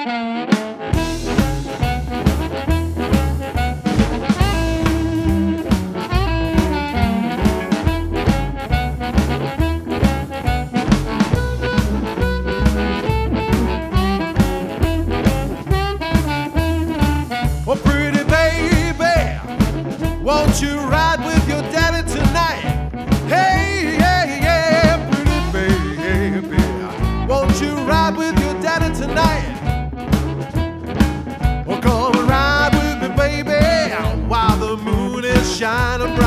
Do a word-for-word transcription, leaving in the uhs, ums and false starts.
Oh, pretty baby, won't you ride with your daddy tonight? Hey, yeah, yeah, pretty baby, won't you ride with your daddy tonight? Oh, come and ride with me, baby, while the moon is shining bright.